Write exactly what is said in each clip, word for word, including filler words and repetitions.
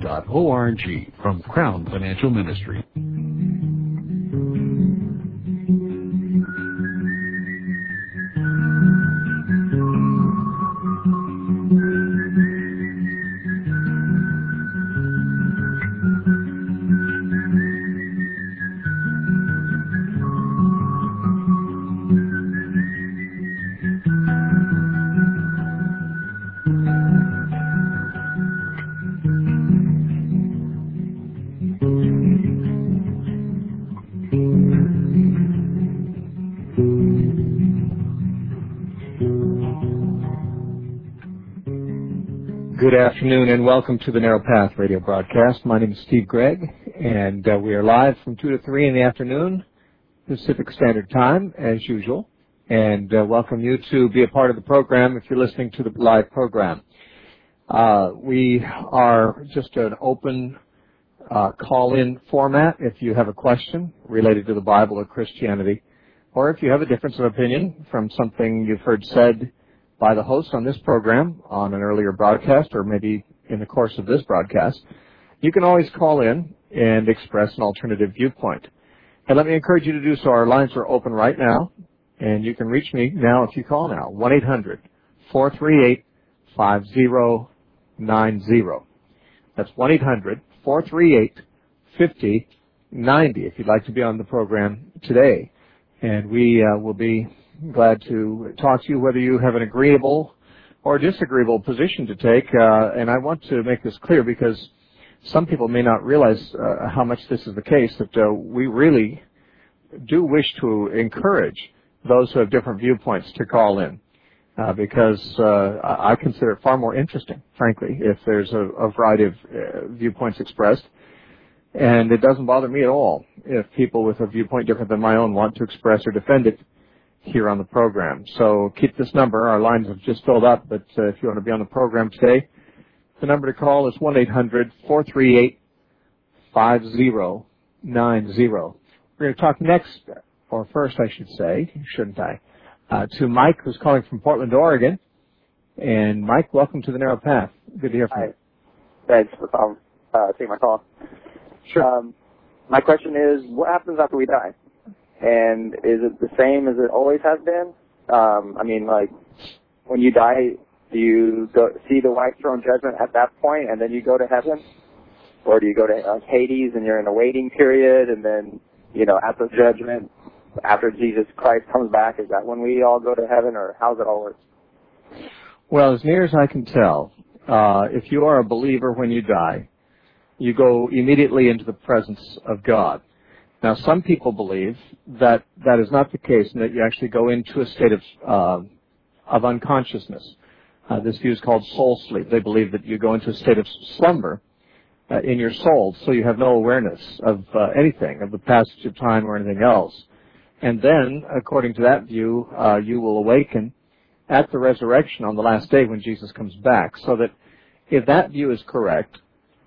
dot org from Crown Financial Ministry. Good afternoon and welcome to the Narrow Path radio broadcast. My name is Steve Gregg, and uh, we are live from two to three in the afternoon, Pacific Standard Time, as usual, and uh, welcome you to be a part of the program if you're listening to the live program. Uh, we are just an open uh, call-in format if you have a question related to the Bible or Christianity, or if you have a difference of opinion from something you've heard said by the host on this program on an earlier broadcast or maybe in the course of this broadcast, you can always call in and express an alternative viewpoint. And let me encourage you to do so. Our lines are open right now, and you can reach me now if you call now, one eight hundred four three eight five zero nine zero. That's one eight hundred four three eight five zero nine zero if you'd like to be on the program today. And we uh, will be glad to talk to you whether you have an agreeable or disagreeable position to take. Uh, and I want to make this clear because some people may not realize uh, how much this is the case, that uh, we really do wish to encourage those who have different viewpoints to call in uh, because uh, I consider it far more interesting, frankly, if there's a, a variety of uh, viewpoints expressed. And it doesn't bother me at all if people with a viewpoint different than my own want to express or defend it here on the program. So keep this number. Our lines have just filled up, but uh, if you want to be on the program today, the number to call is one eight hundred four three eight five zero nine zero. We're going to talk next, or first I should say, shouldn't I, uh, to Mike, who's calling from Portland, Oregon. And Mike, welcome to the Narrow Path. Good to hear from Hi. you. Thanks for um, uh, taking my call. Sure. Um, my question is, what happens after we die? And is it the same as it always has been? Um, I mean, like, when you die, do you go see the white throne judgment at that point, and then you go to heaven? Or do you go to uh, Hades, and you're in a waiting period, and then, you know, at the judgment, after Jesus Christ comes back, is that when we all go to heaven, or how does it all work? Well, as near as I can tell, uh, if you are a believer when you die, you go immediately into the presence of God. Now, some people believe that that is not the case and that you actually go into a state of uh, of unconsciousness. Uh, this view is called soul sleep. They believe that you go into a state of slumber uh, in your soul, so you have no awareness of uh, anything, of the passage of time or anything else. And then, according to that view, uh, you will awaken at the resurrection on the last day when Jesus comes back. So that if that view is correct,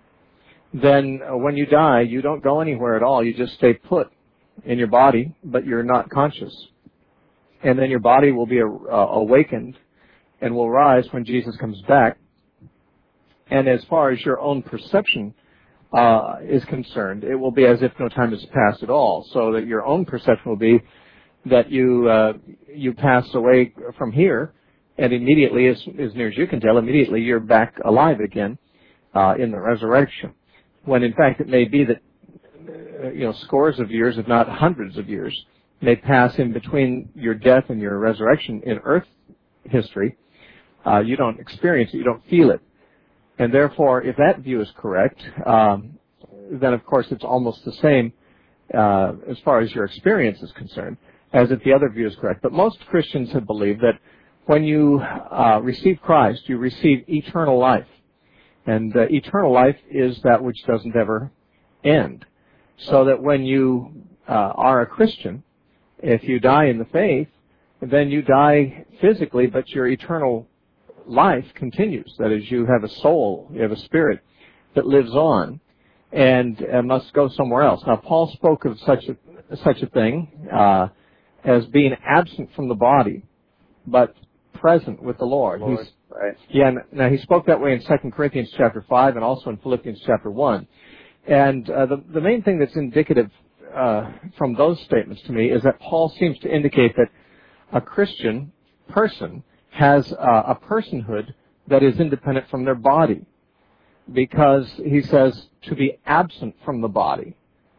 then uh, when you die, you don't go anywhere at all. You just stay put in your body, but you're not conscious. And then your body will be uh, awakened and will rise when Jesus comes back. And as far as your own perception uh, is concerned, it will be as if no time has passed at all. So that your own perception will be that you uh, you pass away from here, and immediately, as, as near as you can tell, immediately you're back alive again uh, in the resurrection. When in fact it may be that uh, you know scores of years, if not hundreds of years, may pass in between your death and your resurrection in earth history. Uh, you don't experience it, you don't feel it. And therefore, if that view is correct, um, then of course it's almost the same uh, as far as your experience is concerned as if the other view is correct. But most Christians have believed that when you uh, receive Christ, you receive eternal life. And uh, eternal life is that which doesn't ever end. So that when you uh, are a Christian, if you die in the faith, then you die physically, but your eternal life continues. That is, you have a soul, you have a spirit that lives on and uh, must go somewhere else. Now, Paul spoke of such a, such a thing uh, as being absent from the body, but present with the Lord. Lord. He's, right? Yeah, now he spoke that way in Second Corinthians chapter five and also in Philippians chapter one. And uh, the, the main thing that's indicative uh, from those statements to me is that Paul seems to indicate that a Christian person has uh, a personhood that is independent from their body, because he says to be absent from the body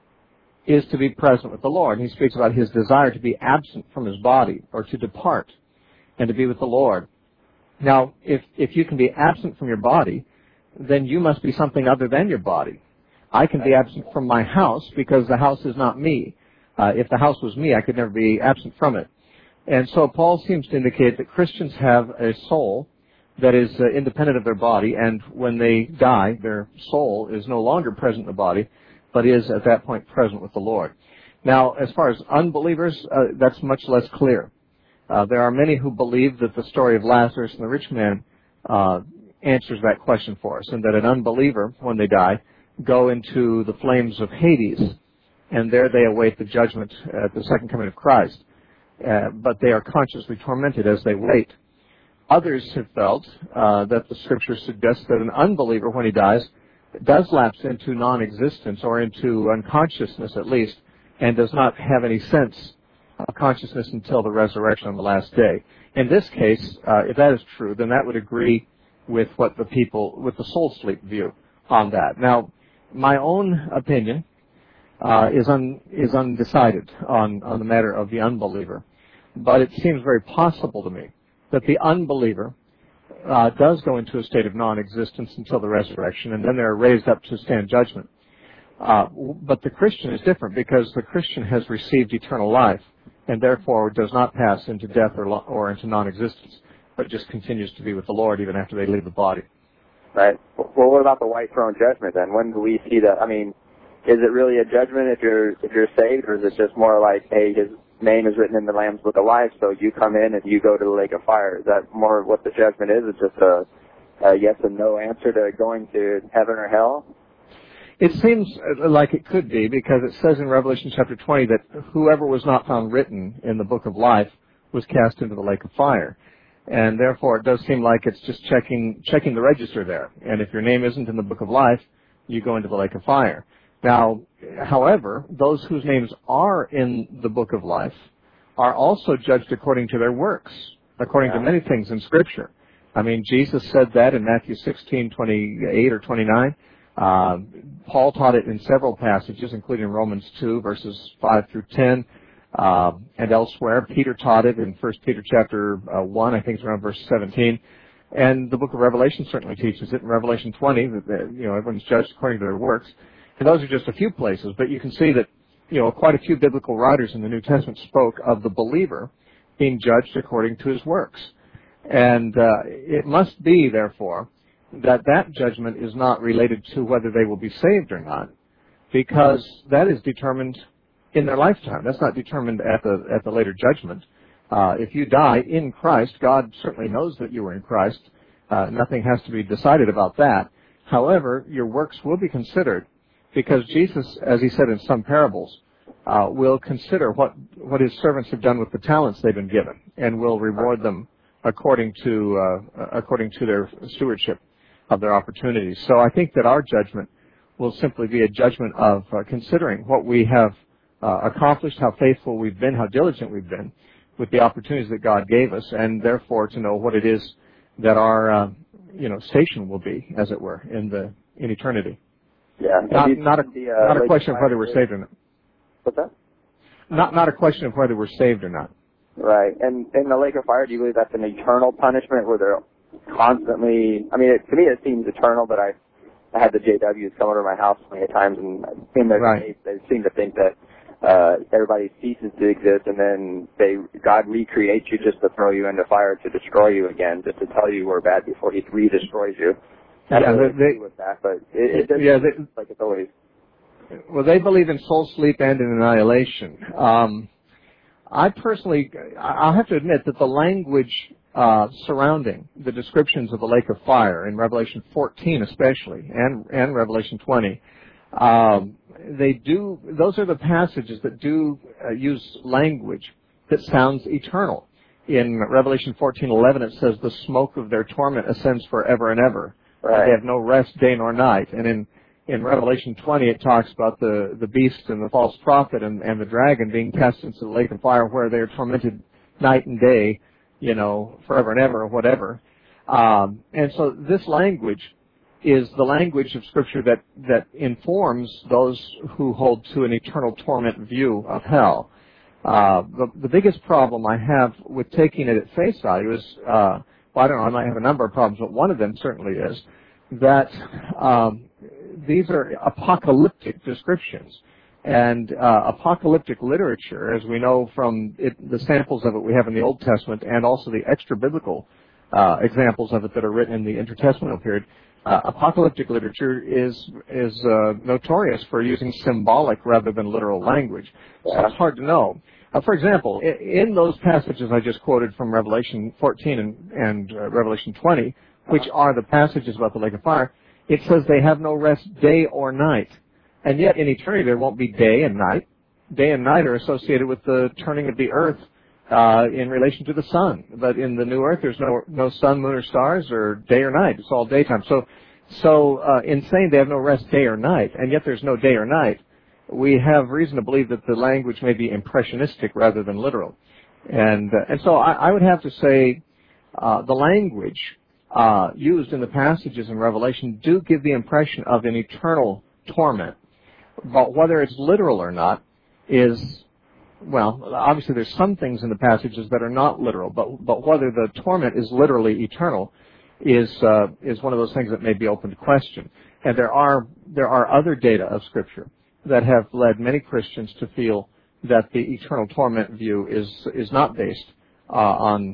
is to be present with the Lord. And he speaks about his desire to be absent from his body, or to depart and to be with the Lord. Now, if, if you can be absent from your body, then you must be something other than your body. I can be absent from my house because the house is not me. Uh, if the house was me, I could never be absent from it. And so Paul seems to indicate that Christians have a soul that is uh, independent of their body, and when they die, their soul is no longer present in the body, but is at that point present with the Lord. Now, as far as unbelievers, uh, that's much less clear. Uh, there are many who believe that the story of Lazarus and the rich man uh, answers that question for us, and that an unbeliever, when they die, go into the flames of Hades, and there they await the judgment at the second coming of Christ. Uh, but they are consciously tormented as they wait. Others have felt uh, that the Scripture suggests that an unbeliever, when he dies, does lapse into non-existence, or into unconsciousness at least, and does not have any sense of consciousness until the resurrection on the last day. In this case, uh, if that is true, then that would agree with what the people, with the soul sleep view on that. Now, my own opinion uh, is un, is undecided on, on the matter of the unbeliever, but it seems very possible to me that the unbeliever uh, does go into a state of non-existence until the resurrection, and then they're raised up to stand judgment. Uh, but the Christian is different, because the Christian has received eternal life, and therefore does not pass into death or, or into non-existence, but just continues to be with the Lord even after they leave the body. Right. Well, what about the white throne judgment then? When do we see that? I mean, is it really a judgment if you're if you're saved, or is it just more like, hey, his name is written in the Lamb's Book of Life, so you come in and you go to the lake of fire? Is that more what the judgment is? It's just a, a yes and no answer to going to heaven or hell? It seems like it could be, because it says in Revelation chapter twenty that whoever was not found written in the book of life was cast into the lake of fire. And therefore it does seem like it's just checking checking the register there. And if your name isn't in the book of life, you go into the lake of fire. Now, however, those whose names are in the book of life are also judged according to their works, according yeah. to many things in Scripture. I mean, Jesus said that in Matthew sixteen twenty-eight or twenty-nine. Uh, Paul taught it in several passages, including Romans two, verses five through ten, uh, and elsewhere. Peter taught it in First Peter chapter uh, one, I think it's around verse seventeen. And the book of Revelation certainly teaches it in Revelation twenty, that, that you know, everyone's judged according to their works. And those are just a few places, but you can see that, you know, quite a few biblical writers in the New Testament spoke of the believer being judged according to his works. And uh, it must be, therefore, that that judgment is not related to whether they will be saved or not, because that is determined in their lifetime. That's not determined at the at the later judgment. Uh, if you die in Christ, God certainly knows that you were in Christ. Uh, nothing has to be decided about that. However, your works will be considered, because Jesus, as he said in some parables, uh, will consider what, what his servants have done with the talents they've been given, and will reward them according to uh, according to their stewardship of their opportunities. So I think that our judgment will simply be a judgment of uh, considering what we have uh, accomplished, how faithful we've been, how diligent we've been with the opportunities that God gave us, and therefore to know what it is that our uh, you know station will be, as it were, in the in eternity. Yeah, not, not a the, uh, not a question of whether we're saved or not. What's that? Not not a question of whether we're saved or not. Right, and in the lake of fire, do you believe that's an eternal punishment where they're constantly? I mean, it, to me, it seems eternal, but I, I had the J Ws come over to my house plenty of times, and in their right. case, they seem to think that uh, everybody ceases to exist, and then they God recreates you just to throw you into fire to destroy you again, just to tell you we're bad before He re-destroys you. I yeah, don't really they, agree with that, but it, it doesn't yeah, they, like it's always. Well, they believe in soul sleep and in annihilation. Um, I personally, I'll have to admit that the language uh, surrounding the descriptions of the lake of fire in Revelation fourteen, especially, and and Revelation twenty, um, they do. Those are the passages that do uh, use language that sounds eternal. in Revelation fourteen eleven, it says the smoke of their torment ascends forever and ever. Right. They have no rest day nor night. And in, in Revelation twenty, it talks about the, the beast and the false prophet and, and the dragon being cast into the lake of fire where they are tormented night and day, you know, forever and ever or whatever. Um, and so this language is the language of Scripture that, that informs those who hold to an eternal torment view of hell. Uh, the, the biggest problem I have with taking it at face value is, uh, well, I don't know, I might have a number of problems, but one of them certainly is that um, these are apocalyptic descriptions. And uh, apocalyptic literature, as we know from it, the samples of it we have in the Old Testament and also the extra-biblical uh, examples of it that are written in the intertestamental period, uh, apocalyptic literature is is uh, notorious for using symbolic rather than literal language. So it's hard to know. Uh, for example, in, in those passages I just quoted from Revelation fourteen and, and uh, Revelation twenty, which are the passages about the lake of fire, it says they have no rest day or night. And yet in eternity there won't be day and night. Day and night are associated with the turning of the earth uh, in relation to the sun. But in the new earth there's no no sun, moon, or stars, or day or night. It's all daytime. So, so uh, in saying they have no rest day or night, and yet there's no day or night, we have reason to believe that the language may be impressionistic rather than literal. And, uh, and so I, I would have to say uh, the language uh, used in the passages in Revelation do give the impression of an eternal torment. But whether it's literal or not is, well, obviously there's some things in the passages that are not literal, but but whether the torment is literally eternal is uh, is one of those things that may be open to question. And there are there are other data of Scripture that have led many Christians to feel that the eternal torment view is is not based uh, on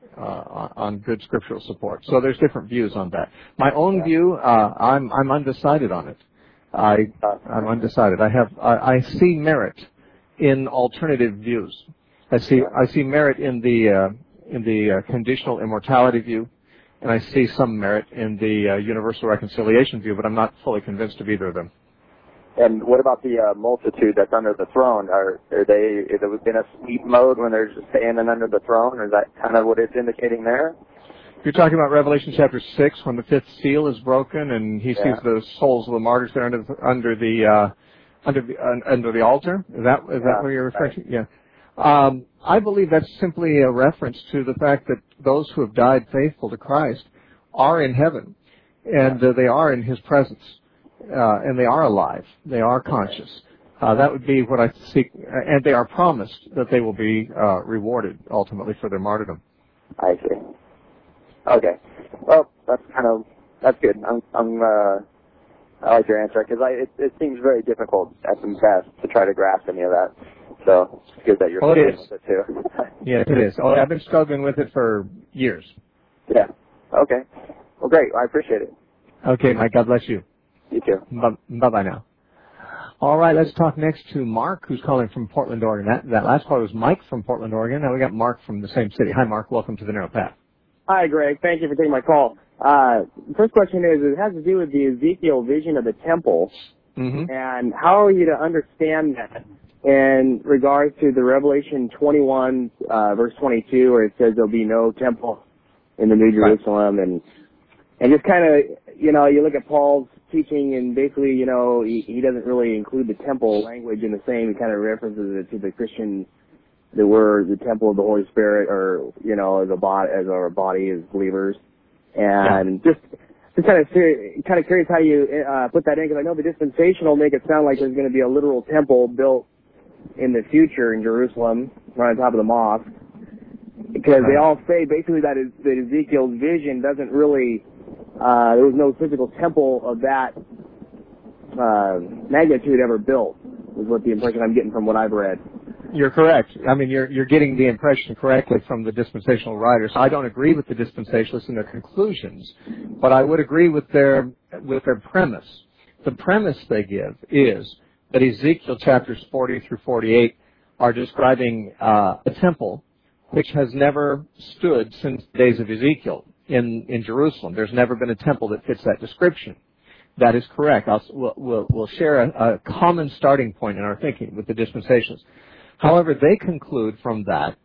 uh, on good scriptural support. So there's different views on that. My own view, uh, I'm I'm undecided on it. I, I'm undecided. I have, I, I see merit in alternative views. I see, I see merit in the, uh, in the uh, conditional immortality view, and I see some merit in the uh, universal reconciliation view, but I'm not fully convinced of either of them. And what about the uh, multitude that's under the throne? Are, are they, is it in a sleep mode when they're just standing under the throne, or is that kind of what it's indicating there? You're talking about Revelation chapter six, when the fifth seal is broken, and he yeah. sees the souls of the martyrs there under the under the uh, under the uh, under the altar. Is that is yeah, that what you're referring right. to? Yeah. Um, I believe that's simply a reference to the fact that those who have died faithful to Christ are in heaven, and uh, they are in His presence, uh, and they are alive. They are conscious. Uh, that would be what I seek, and they are promised that they will be uh, rewarded ultimately for their martyrdom. I see. Okay. Well, that's kind of, that's good. I'm, I'm, uh, I like your answer because I, it, it seems very difficult at the best to try to grasp any of that. So it's good that you're oh, struggling it is. with it too. Yes, it is. Oh, I've been struggling with it for years. Yeah. Okay. Well, great. I appreciate it. Okay, Mike. God bless you. You too. Bye bye now. All right, let's talk next to Mark, who's calling from Portland, Oregon. That, that last call was Mike from Portland, Oregon. Now we got Mark from the same city. Hi, Mark. Welcome to the Narrow Path. Hi, Greg. Thank you for taking my call. Uh, first question is, it has to do with the Ezekiel vision of the temple, mm-hmm. and how are you to understand that in regards to the Revelation twenty-one, uh, verse twenty-two, where it says there'll be no temple in the New Jerusalem, right. and and just kind of, you know, you look at Paul's teaching, and basically, you know, he, he doesn't really include the temple language in the same. He kind of references it to the Christian, that we're the temple of the Holy Spirit, or, you know, as a body, as our body as believers. And yeah. just, just kind of, kind of curious how you uh, put that in, because I know the dispensational make it sound like there's going to be a literal temple built in the future in Jerusalem, right on top of the mosque. Because right. they all say basically that, is, that Ezekiel's vision doesn't really, uh, there was no physical temple of that uh, magnitude ever built, is what the impression I'm getting from what I've read. You're correct. I mean, you're you're getting the impression correctly from the dispensational writers. I don't agree with the dispensationalists in their conclusions, but I would agree with their with their premise. The premise they give is that Ezekiel chapters forty through forty-eight are describing uh, a temple which has never stood since the days of Ezekiel in in Jerusalem. There's never been a temple that fits that description. That is correct. I'll, we'll, we'll, we'll share a, a common starting point in our thinking with the dispensationalists. However, they conclude from that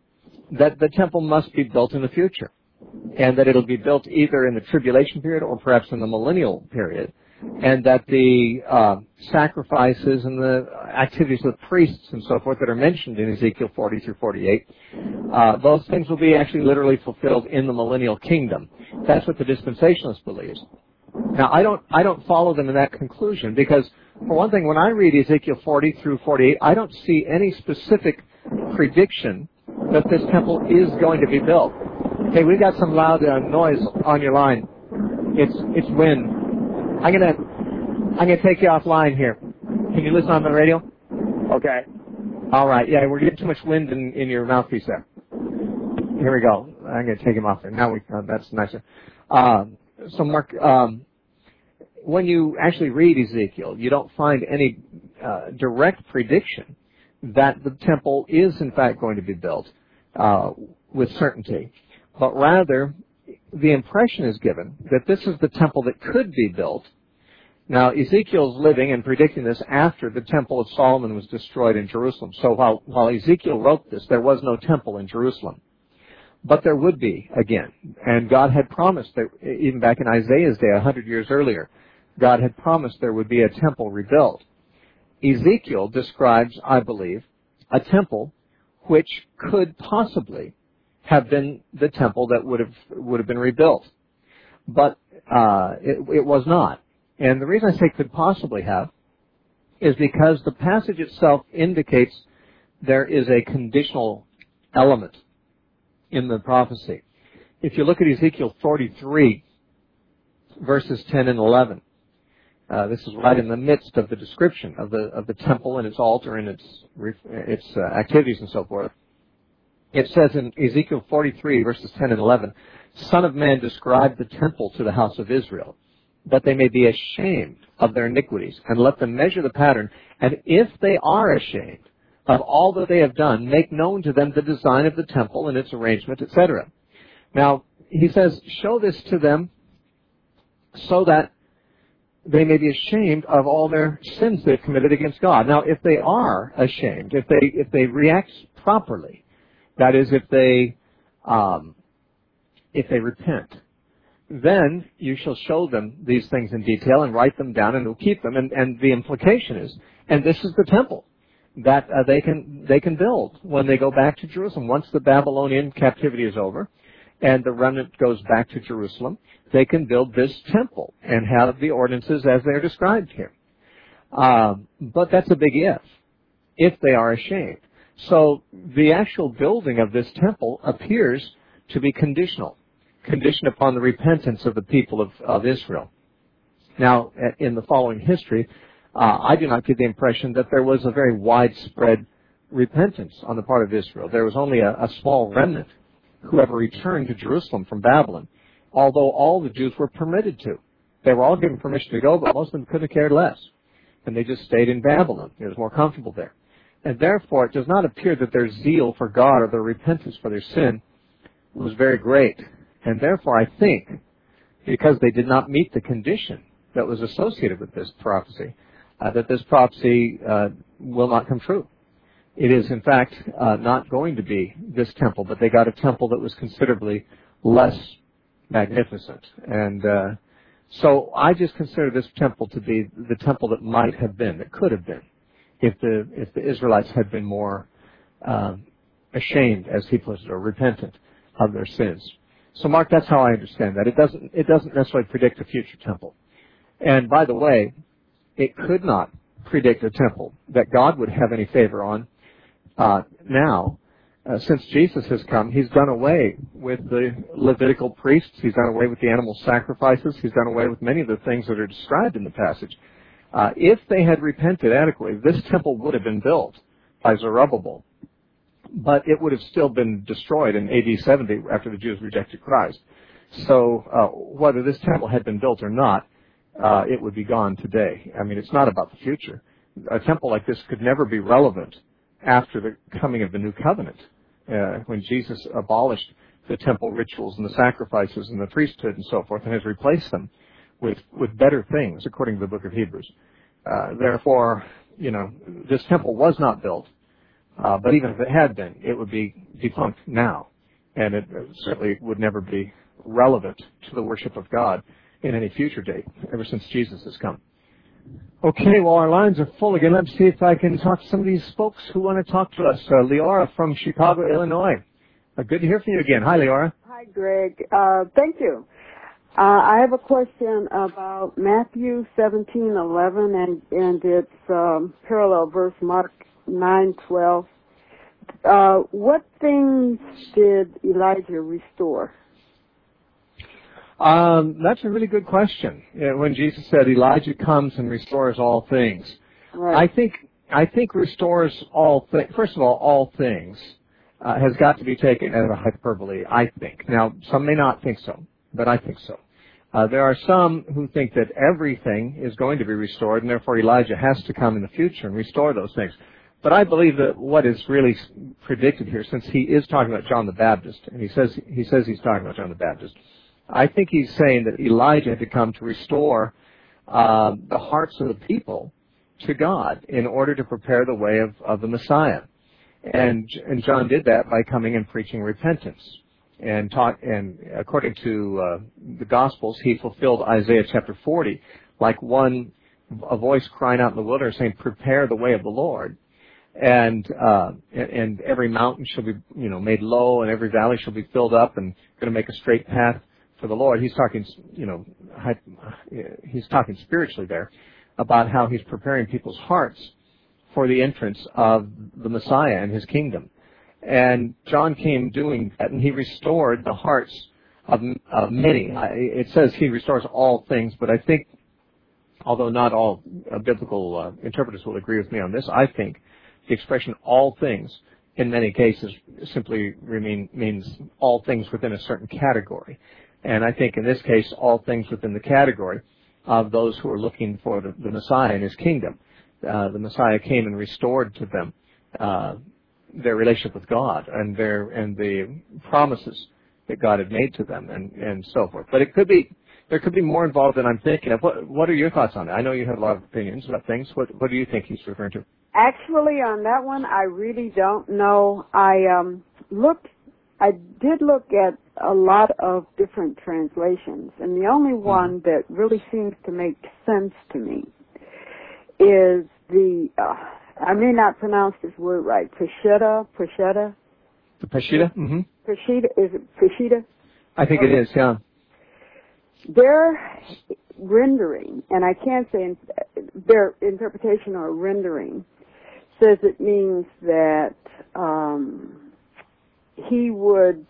that the temple must be built in the future, and that it'll be built either in the tribulation period or perhaps in the millennial period, and that the uh, sacrifices and the activities of the priests and so forth that are mentioned in Ezekiel forty through forty-eight, uh, those things will be actually literally fulfilled in the millennial kingdom. That's what the dispensationalist believes. Now, I don't, I don't follow them in that conclusion because, for one thing, when I read Ezekiel forty through forty-eight, I don't see any specific prediction that this temple is going to be built. Hey, we've got some loud uh, noise on your line. It's it's wind. I'm gonna I'm gonna take you offline here. Can you listen on the radio? Okay. All right. Yeah, we're getting too much wind in, in your mouthpiece there. Here we go. I'm gonna take him off there. Now we uh, that's nicer. Um, so Mark, um, when you actually read Ezekiel, you don't find any uh, direct prediction that the temple is in fact going to be built uh, with certainty, but rather the impression is given that this is the temple that could be built. Now, Ezekiel's living and predicting this after the temple of Solomon was destroyed in Jerusalem. So while, while Ezekiel wrote this, there was no temple in Jerusalem. But there would be again. And God had promised that, even back in Isaiah's day, a hundred years earlier, God had promised there would be a temple rebuilt. Ezekiel describes, I believe, a temple which could possibly have been the temple that would have would have been rebuilt, but uh, it, it was not. And the reason I say could possibly have is because the passage itself indicates there is a conditional element in the prophecy. If you look at Ezekiel forty-three, verses ten and eleven. Uh, this is right in the midst of the description of the of the temple and its altar and its its uh, activities and so forth. It says in Ezekiel forty-three, verses ten and eleven, "Son of man, describe the temple to the house of Israel, that they may be ashamed of their iniquities, and let them measure the pattern. And if they are ashamed of all that they have done, make known to them the design of the temple and its arrangement, et cetera" Now, he says, show this to them so that they may be ashamed of all their sins they've committed against God. Now, if they are ashamed, if they if they react properly, that is, if they um, if they repent, then you shall show them these things in detail and write them down, and you'll keep them. And, and the implication is, and this is the temple that uh, they can they can build when they go back to Jerusalem. Once the Babylonian captivity is over, and the remnant goes back to Jerusalem, they can build this temple and have the ordinances as they're described here. Um, but that's a big if, if they are ashamed. So the actual building of this temple appears to be conditional, conditioned upon the repentance of the people of, of Israel. Now, in the following history, uh, I do not get the impression that there was a very widespread repentance on the part of Israel. There was only a, a small remnant who ever returned to Jerusalem from Babylon, although all the Jews were permitted to. They were all given permission to go, but most of them couldn't have cared less. And they just stayed in Babylon. It was more comfortable there. And therefore, it does not appear that their zeal for God or their repentance for their sin was very great. And therefore, I think, because they did not meet the condition that was associated with this prophecy, uh, that this prophecy uh, will not come true. It is, in fact, uh, not going to be this temple, but they got a temple that was considerably less magnificent. And uh, so I just consider this temple to be the temple that might have been, that could have been, if the if the Israelites had been more um, ashamed, as he puts it, or repentant of their sins. So, Mark, that's how I understand that. It doesn't it doesn't necessarily predict a future temple. And by the way, it could not predict a temple that God would have any favor on. Uh, now, uh, since Jesus has come, he's done away with the Levitical priests. He's done away with the animal sacrifices. He's done away with many of the things that are described in the passage. Uh, if they had repented adequately, this temple would have been built by Zerubbabel, but it would have still been destroyed in A D seventy after the Jews rejected Christ. So uh, whether this temple had been built or not, uh, it would be gone today. I mean, it's not about the future. A temple like this could never be relevant after the coming of the new covenant, uh, when Jesus abolished the temple rituals and the sacrifices and the priesthood and so forth and has replaced them with, with better things, according to the book of Hebrews. Uh, therefore, you know, this temple was not built Uh, but even if it had been, it would be defunct now. And it certainly would never be relevant to the worship of God in any future date, ever since Jesus has come. Okay, well, our lines are full again. Let's see if I can talk to some of these folks who want to talk to us. Uh, Leora from Chicago, Illinois. Uh, good to hear from you again. Hi, Leora. Hi, Greg. Uh, thank you. Uh, I have a question about Matthew seventeen eleven and, and its um, parallel verse, Mark nine twelve. Uh, what things did Elijah restore? Um, that's a really good question. Uh, when Jesus said Elijah comes and restores all things, Right. I think I think restores all things. First of all, all things uh, has got to be taken as a hyperbole. I think. Now, some may not think so, but I think so. Uh, there are some who think that everything is going to be restored, and therefore Elijah has to come in the future and restore those things. But I believe that what is really predicted here, since he is talking about John the Baptist, and he says he says he's talking about John the Baptist, I think he's saying that Elijah had to come to restore uh, the hearts of the people to God in order to prepare the way of, of the Messiah. And and John did that by coming and preaching repentance. And taught, and according to uh, the Gospels, he fulfilled Isaiah chapter forty, like one, a voice crying out in the wilderness saying, "Prepare the way of the Lord." And uh, and every mountain shall be, you know, made low, and every valley shall be filled up, and going to make a straight path for the Lord. He's talking, you know, he's talking spiritually there about how he's preparing people's hearts for the entrance of the Messiah and his kingdom. And John came doing that, and he restored the hearts of, of many. I, it says he restores all things, but I think, although not all uh, biblical uh, interpreters will agree with me on this, I think the expression all things in many cases simply remain, means all things within a certain category. And I think in this case, all things within the category of those who are looking for the, the Messiah and his kingdom. Uh, the Messiah came and restored to them uh, their relationship with God and their and the promises that God had made to them, and, and so forth. But it could be there could be more involved than I'm thinking of. What what are your thoughts on that? I know you have a lot of opinions about things. What what do you think he's referring to? Actually, on that one, I really don't know. I um, looked, I did look at a lot of different translations, and the only one mm-hmm. that really seems to make sense to me is the. Uh, I may not pronounce this word right. Peshitta, Peshitta. The Peshitta? Mm-hmm. Peshitta, is it Peshitta? I think it is, yeah. Their rendering, and I can't say in, their interpretation or rendering, says it means that um, he would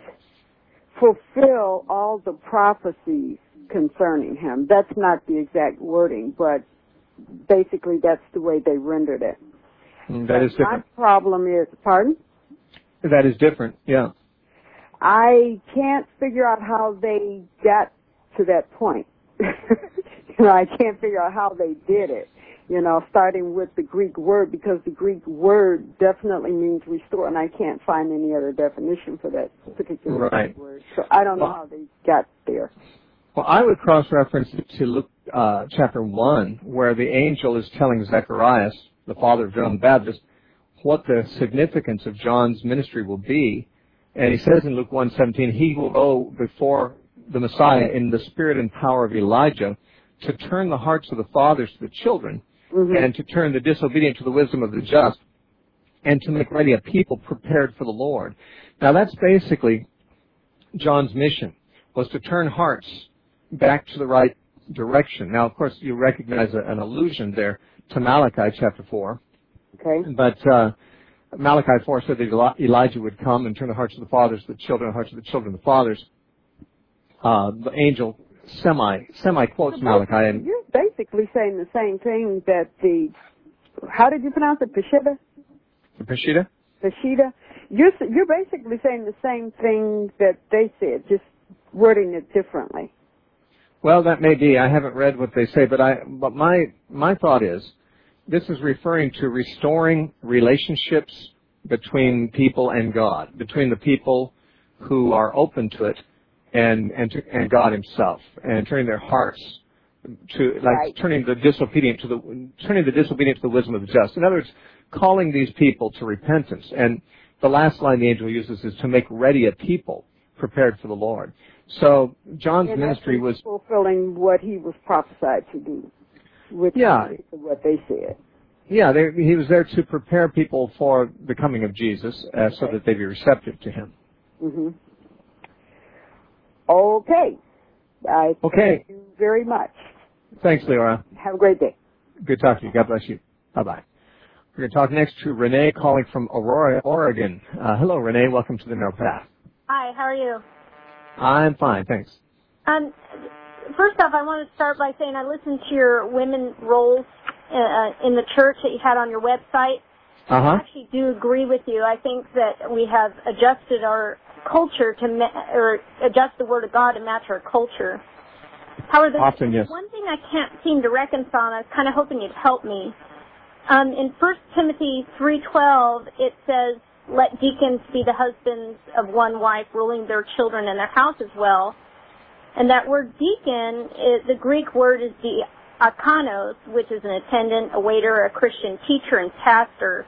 fulfill all the prophecies concerning him. That's not the exact wording, but basically that's the way they rendered it. Mm, that is different. My problem is, pardon? That is different, yeah. I can't figure out how they got to that point. you know, I can't figure out how they did it. You know, starting with the Greek word, because the Greek word definitely means restore, and I can't find any other definition for that particular right. word. So I don't know well, how they got there. Well, I would cross-reference it to Luke uh, chapter one, where the angel is telling Zacharias, the father of John the Baptist, what the significance of John's ministry will be. And he says in Luke one seventeen, he will go before the Messiah in the spirit and power of Elijah to turn the hearts of the fathers to the children, mm-hmm. and to turn the disobedient to the wisdom of the just, and to make ready a people prepared for the Lord. Now that's basically John's mission, was to turn hearts back to the right direction. Now, of course, you recognize a, an allusion there to Malachi chapter four. Okay. But uh, Malachi four said that Elijah would come and turn the hearts of the fathers to the children, the hearts of the children to the fathers. Uh, the angel semi semi quotes so Malachi. And you're basically saying the same thing that the, how did you pronounce it, Peshitta? The Peshitta? Peshitta. You're, you're basically saying the same thing that they said, just wording it differently. Well, that may be. I haven't read what they say, but I. But my my thought is, this is referring to restoring relationships between people and God, between the people who are open to it and and, to, and God Himself, and turning their hearts to like Right. turning the disobedient to the turning the disobedient to the wisdom of the just. In other words, calling these people to repentance. And the last line the angel uses is to make ready a people prepared for the Lord. So John's And ministry was fulfilling what he was prophesied to do, which Yeah. is what they said. yeah, they, he was there to prepare people for the coming of Jesus, uh, so that they'd be receptive to him. hmm Okay. I Okay. thank you very much. Thanks, Leora. Have a great day. Good talking to you. God bless you. Bye-bye. We're going to talk next to Renee calling from Aurora, Oregon. Uh, hello, Renee. Welcome to the Narrow Path. Hi, how are you? I'm fine, thanks. Um, first off, I want to start by saying I listened to your women roles uh, in the church that you had on your website. I Uh-huh. actually do agree with you. I think that we have adjusted our culture to, ma- or adjust the Word of God to match our culture. However, there's Often, yes. one thing I can't seem to reconcile, and I was kind of hoping you'd help me. Um, in First Timothy three twelve, it says, "Let deacons be the husbands of one wife, ruling their children and their house as well." And that word deacon, is, the Greek word is diakonos, which is an attendant, a waiter, a Christian teacher, and pastor.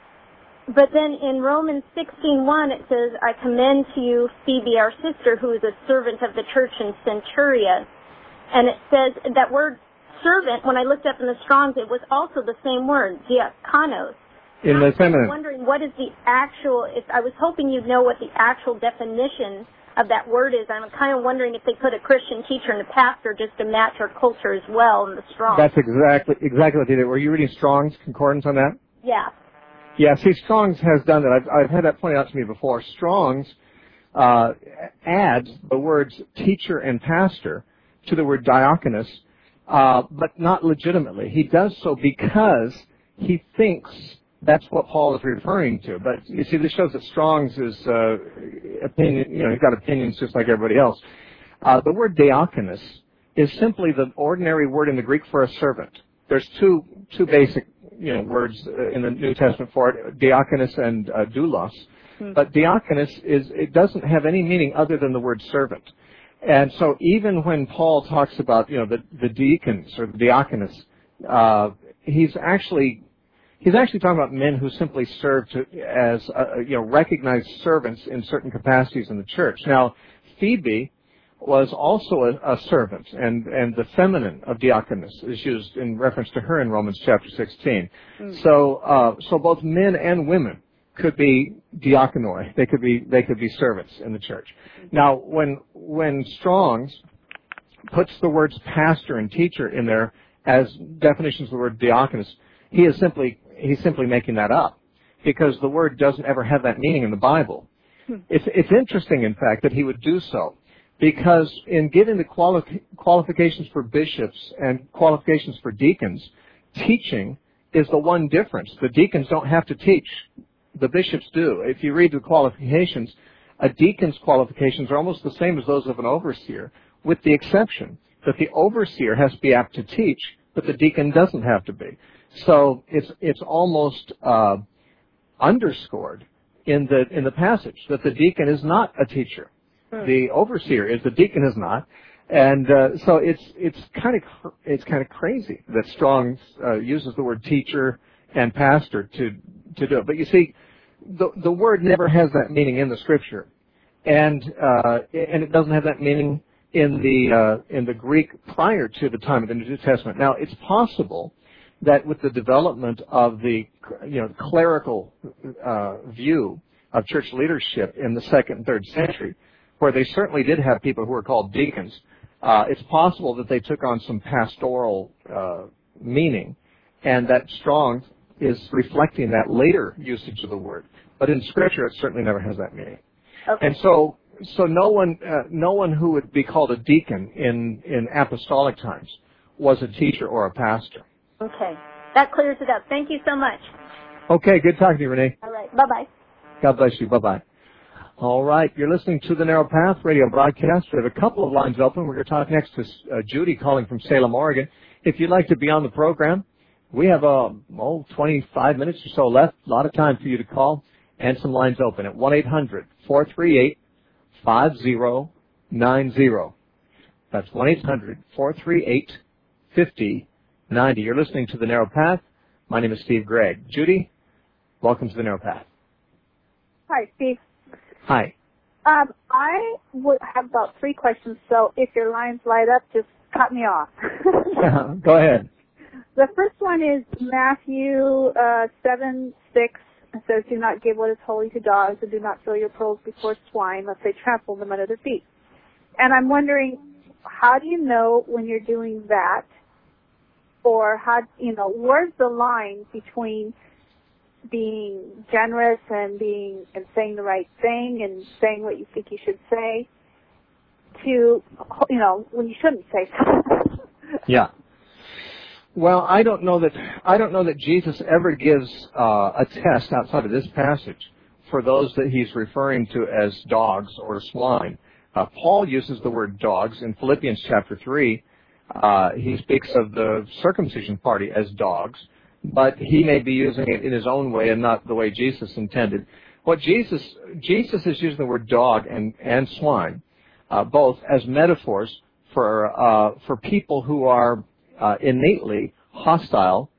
But then in Romans sixteen one, it says, "I commend to you Phoebe, our sister, who is a servant of the church in Centuria." And it says that word servant, when I looked up in the Strong's, it was also the same word, diakonos. In the I'm feminine. wondering what is the actual, if I was hoping you'd know what the actual definition of that word is. I'm kind of wondering if they put a Christian teacher and a pastor just to match our culture as well in the Strong's. That's exactly exactly what they did. Were you reading Strong's concordance on that? Yeah. Yeah, see, Strong's has done that. I've, I've had that pointed out to me before. Strong's uh, adds the words teacher and pastor to the word diakonos, uh, but not legitimately. He does so because he thinks that's what Paul is referring to. But you see, this shows that Strong's is uh, opinion. You know, he's got opinions just like everybody else. Uh, the word diakonos is simply the ordinary word in the Greek for a servant. There's two two basic you know words in the New Testament for it: diakonos and uh, doulos. Hmm. But diakonos is it doesn't have any meaning other than the word servant. And so even when Paul talks about, you know, the, the deacons or the diakonos, uh, he's actually he's actually talking about men who simply serve to, as, uh, you know, recognized servants in certain capacities in the church. Now, Phoebe was also a, a servant, and, and the feminine of diakonos is used in reference to her in Romans chapter sixteen. Mm. So, uh, so both men and women could be diakonoi. They could be they could be servants in the church. Now, when when Strong's puts the words pastor and teacher in there as definitions of the word diakonos, he is simply he's simply making that up because the word doesn't ever have that meaning in the Bible. Hmm. It's it's interesting, in fact, that he would do so because in giving the quali- qualifications for bishops and qualifications for deacons, teaching is the one difference. The deacons don't have to teach. The bishops do. If you read the qualifications, a deacon's qualifications are almost the same as those of an overseer, with the exception that the overseer has to be apt to teach, but the deacon doesn't have to be. So it's it's almost uh, underscored in the in the passage that the deacon is not a teacher. Hmm. The overseer is. The deacon is not. And uh, so it's it's kind of it's kind of crazy that Strong uh, uses the word teacher and pastor to to do it. But you see, the the word never has that meaning in the Scripture, and uh, and it doesn't have that meaning in the uh, in the Greek prior to the time of the New Testament. Now, it's possible that with the development of the you know clerical uh, view of church leadership in the second and third century, where they certainly did have people who were called deacons, uh, it's possible that they took on some pastoral uh, meaning, and that Strong is reflecting that later usage of the word. But in Scripture, it certainly never has that meaning. Okay. And so, so no one, uh, no one who would be called a deacon in, in apostolic times was a teacher or a pastor. Okay. That clears it up. Thank you so much. Okay, good talking to you, Renee. All right. Bye-bye. God bless you. Bye-bye. All right, you're listening to the Narrow Path radio broadcast. We have a couple of lines open. We're going to talk next to uh, Judy calling from Salem, Oregon. If you'd like to be on the program, we have, uh, oh, twenty-five minutes or so left. A lot of time for you to call, and some lines open at one eight hundred four three eight five zero nine zero. That's one eight hundred four three eight fifty ninety. You're listening to The Narrow Path. My name is Steve Gregg. Judy, welcome to The Narrow Path. Hi, Steve. Hi. Um, I would have about three questions, so if your lines light up, just cut me off. Go ahead. The first one is Matthew uh, seven six. It says, do not give what is holy to dogs, and do not throw your pearls before swine, lest they trample them under their feet. And I'm wondering, how do you know when you're doing that? Or how, you know, where's the line between being generous and being and saying the right thing and saying what you think you should say to, you know, when you shouldn't say something? Yeah. Well, I don't know that I don't know that Jesus ever gives uh, a test outside of this passage for those that he's referring to as dogs or swine. Uh, Paul uses the word dogs in Philippians chapter three. Uh, he speaks of the circumcision party as dogs, but he may be using it in his own way and not the way Jesus intended. What Jesus Jesus is using the word dog and and swine, uh, both as metaphors for uh, for people who are Uh, innately hostile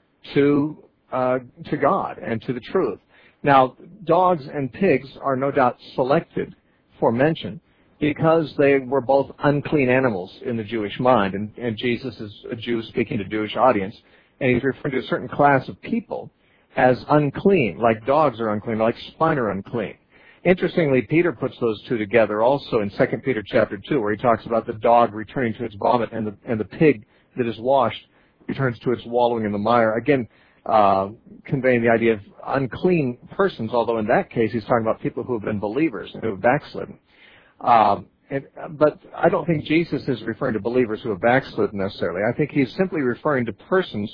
to uh, to God and to the truth. Now, dogs and pigs are no doubt selected for mention because they were both unclean animals in the Jewish mind, and, and Jesus is a Jew speaking to a Jewish audience, and he's referring to a certain class of people as unclean, like dogs are unclean, like swine are unclean. Interestingly, Peter puts those two together also in Second Peter chapter two, where he talks about the dog returning to its vomit and the and the pig that is washed returns to its wallowing in the mire. Again, uh, conveying the idea of unclean persons, although in that case he's talking about people who have been believers and who have backslidden. Um, and, but I don't think Jesus is referring to believers who have backslidden necessarily. I think he's simply referring to persons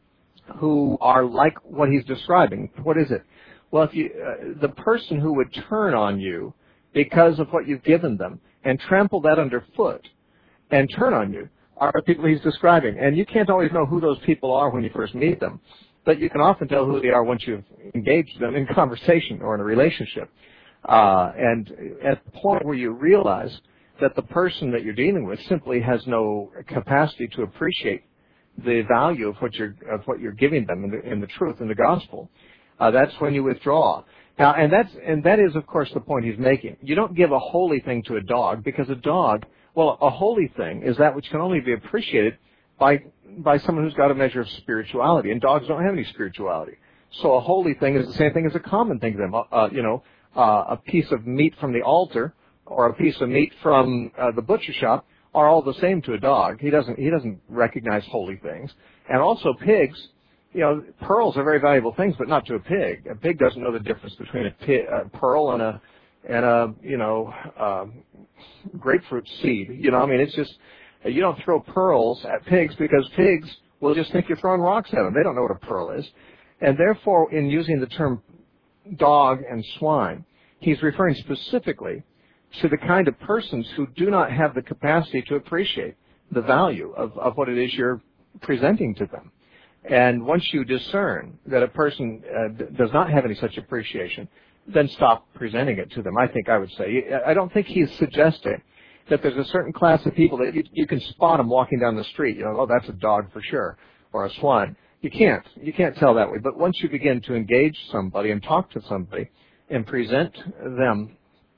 who are like what he's describing. What is it? Well, if you, uh, the person who would turn on you because of what you've given them and trample that underfoot and turn on you are the people he's describing. And you can't always know who those people are when you first meet them, but you can often tell who they are once you've engaged them in conversation or in a relationship. Uh, and at the point where you realize that the person that you're dealing with simply has no capacity to appreciate the value of what you're of what you're giving them in the, in the truth in the gospel, uh, that's when you withdraw. Now, and that's and that is, of course, the point he's making. You don't give a holy thing to a dog because a dog, well, a holy thing is that which can only be appreciated by by someone who's got a measure of spirituality, and dogs don't have any spirituality. So a holy thing is the same thing as a common thing to them. Uh, you know, uh, a piece of meat from the altar or a piece of meat from uh, the butcher shop are all the same to a dog. He doesn't he doesn't recognize holy things. And also pigs, you know, pearls are very valuable things, but not to a pig. A pig doesn't know the difference between a, pig, a pearl and a and a you know um, grapefruit seed. You know, I mean, it's just you don't throw pearls at pigs because pigs will just think you're throwing rocks at them. They don't know what a pearl is, and therefore, in using the term dog and swine, he's referring specifically to the kind of persons who do not have the capacity to appreciate the value of, of what it is you're presenting to them. And once you discern that a person uh, d- does not have any such appreciation, then stop presenting it to them, I think I would say. I don't think he's suggesting that there's a certain class of people that you, you can spot them walking down the street. You know, oh, that's a dog for sure, or a swine. You can't. You can't tell that way. But once you begin to engage somebody and talk to somebody and present them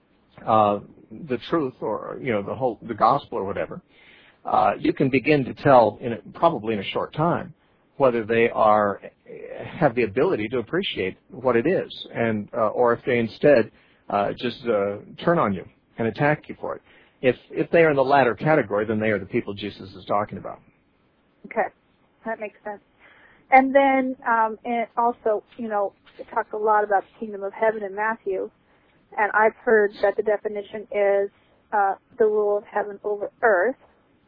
uh, the truth or, you know, the whole, the gospel or whatever, uh, you can begin to tell in a, probably in a short time whether they are have the ability to appreciate what it is, and uh, or if they instead uh, just uh, turn on you and attack you for it. If if they are in the latter category, then they are the people Jesus is talking about. Okay, that makes sense. And then um, and also, you know, we talk a lot about the kingdom of heaven in Matthew, and I've heard that the definition is uh, the rule of heaven over earth.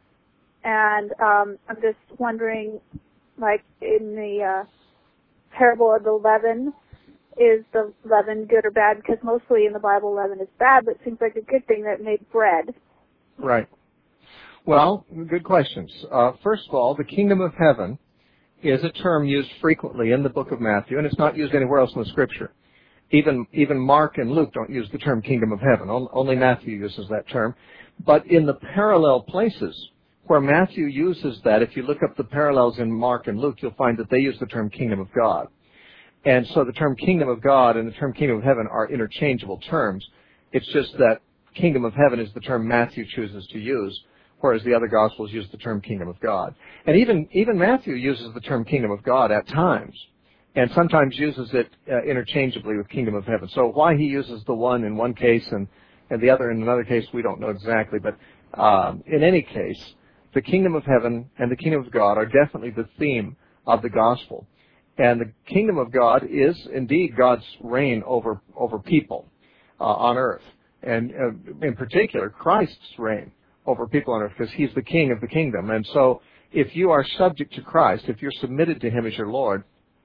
And um, I'm just wondering, like in the uh, parable of the leaven, is the leaven good or bad? Because mostly in the Bible, leaven is bad, but it seems like a good thing that it made bread. Right. Well, good questions. Uh, first of all, the kingdom of heaven is a term used frequently in the book of Matthew, and it's not used anywhere else in the Scripture. Even even Mark and Luke don't use the term kingdom of heaven. Only Matthew uses that term. But in the parallel places where Matthew uses that, if you look up the parallels in Mark and Luke, you'll find that they use the term kingdom of God. And so the term kingdom of God and the term kingdom of heaven are interchangeable terms. It's just that kingdom of heaven is the term Matthew chooses to use, whereas the other Gospels use the term kingdom of God. And even, even Matthew uses the term kingdom of God at times, and sometimes uses it uh, interchangeably with kingdom of heaven. So why he uses the one in one case and, and the other in another case, we don't know exactly. But um, in any case, the kingdom of heaven and the kingdom of God are definitely the theme of the Gospel. And the kingdom of God is indeed God's reign over, over people uh, on earth. And uh, in particular, Christ's reign over people on earth, because he's the king of the kingdom. And so if you are subject to Christ, if you're submitted to him as your Lord,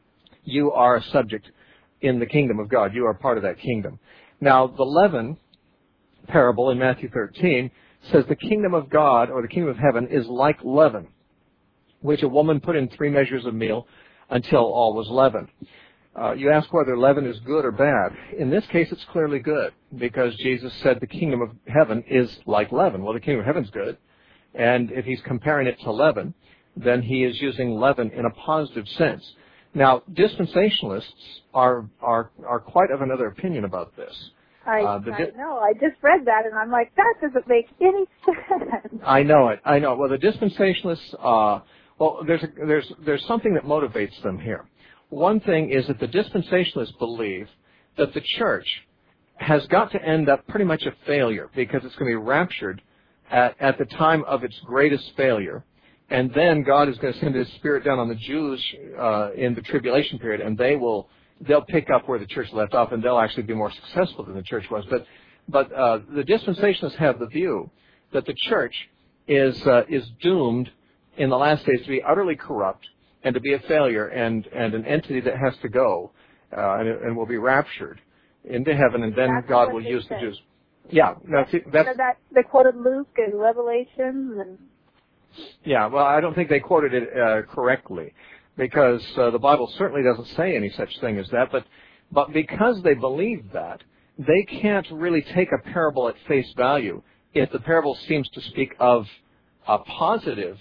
you are a subject in the kingdom of God. You are part of that kingdom. Now, the leaven parable in Matthew thirteen says the kingdom of God, or the kingdom of heaven, is like leaven, which a woman put in three measures of meal until all was leavened. Uh, you ask whether leaven is good or bad. In this case, it's clearly good, because Jesus said the kingdom of heaven is like leaven. Well, the kingdom of heaven's good, and if he's comparing it to leaven, then he is using leaven in a positive sense. Now, dispensationalists are are are quite of another opinion about this. I, uh, the di- I know. I just read that, and I'm like, that doesn't make any sense. I know it. I know. Well, the dispensationalists, uh, well, there's a, there's there's something that motivates them here. One thing is that the dispensationalists believe that the church has got to end up pretty much a failure, because it's going to be raptured at, at the time of its greatest failure. And then God is going to send his Spirit down on the Jews uh, in the tribulation period, and they will they'll pick up where the church left off, and they'll actually be more successful than the church was. But but uh, the dispensationalists have the view that the church is uh, is doomed in the last days to be utterly corrupt and to be a failure and, and an entity that has to go uh, and, and will be raptured into heaven, and then That's God what will they use say. the Jews. Yeah, that's That's, that's so that they quoted Luke and Revelations and. Yeah, well, I don't think they quoted it uh, correctly, because uh, the Bible certainly doesn't say any such thing as that. But but because they believe that, they can't really take a parable at face value if the parable seems to speak of a positive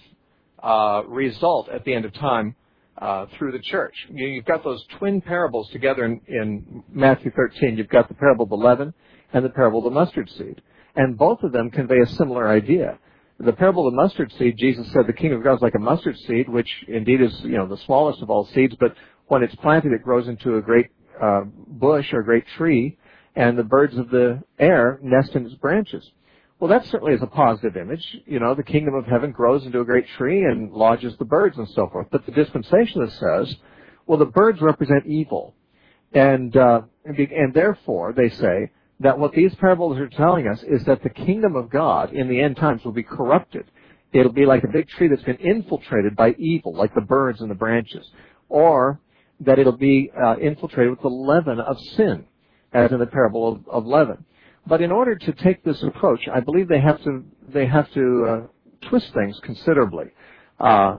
uh, result at the end of time uh, through the church. You, you've got those twin parables together in, in Matthew thirteen. You've got the parable of the leaven and the parable of the mustard seed, and both of them convey a similar idea. The parable of the mustard seed, Jesus said the kingdom of God is like a mustard seed, which indeed is, you know, the smallest of all seeds, but when it's planted, it grows into a great uh, bush or a great tree, and the birds of the air nest in its branches. Well, that certainly is a positive image. You know, the kingdom of heaven grows into a great tree and lodges the birds and so forth. But the dispensationalist says, well, the birds represent evil, and uh, and therefore, they say, that what these parables are telling us is that the kingdom of God in the end times will be corrupted. It'll be like a big tree that's been infiltrated by evil, like the birds and the branches. Or that it'll be uh, infiltrated with the leaven of sin, as in the parable of, of leaven. But in order to take this approach, I believe they have to they have to uh, twist things considerably. Uh,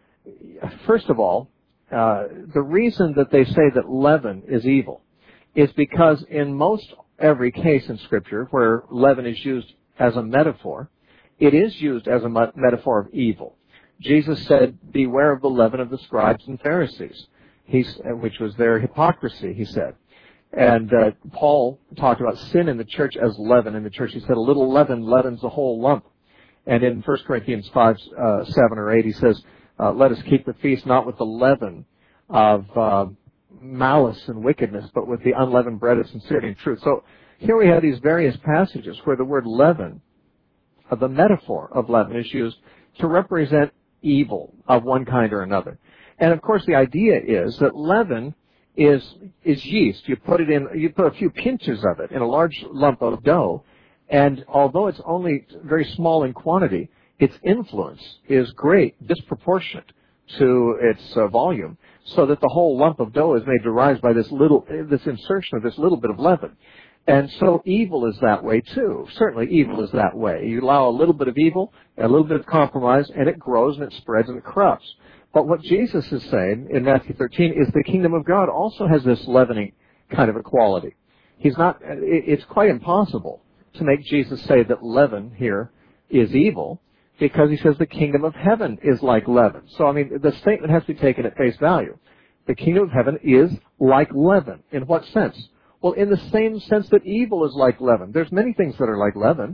first of all, uh, the reason that they say that leaven is evil is because in most every case in Scripture where leaven is used as a metaphor, it is used as a metaphor of evil. Jesus said, beware of the leaven of the scribes and Pharisees, He's, which was their hypocrisy, he said. And uh, Paul talked about sin in the church as leaven in the church. He said, a little leaven leavens the whole lump. And in First Corinthians five, uh, seven or eight, he says, uh, let us keep the feast not with the leaven of uh, malice and wickedness, but with the unleavened bread of sincerity and truth. So here we have these various passages where the word leaven, uh, the metaphor of leaven, is used to represent evil of one kind or another. And of course the idea is that leaven is is yeast. You put it in, you put a few pinches of it in a large lump of dough, and although it's only very small in quantity, its influence is great, disproportionate to its uh, volume, so that the whole lump of dough is made to rise by this little, this insertion of this little bit of leaven. And so evil is that way too. Certainly evil is that way. You allow a little bit of evil, a little bit of compromise, and it grows and it spreads and it corrupts. But what Jesus is saying in Matthew thirteen is the kingdom of God also has this leavening kind of a quality. He's not, it's quite impossible to make Jesus say that leaven here is evil, because he says the kingdom of heaven is like leaven. So, I mean, the statement has to be taken at face value. The kingdom of heaven is like leaven. In what sense? Well, in the same sense that evil is like leaven. There's many things that are like leaven.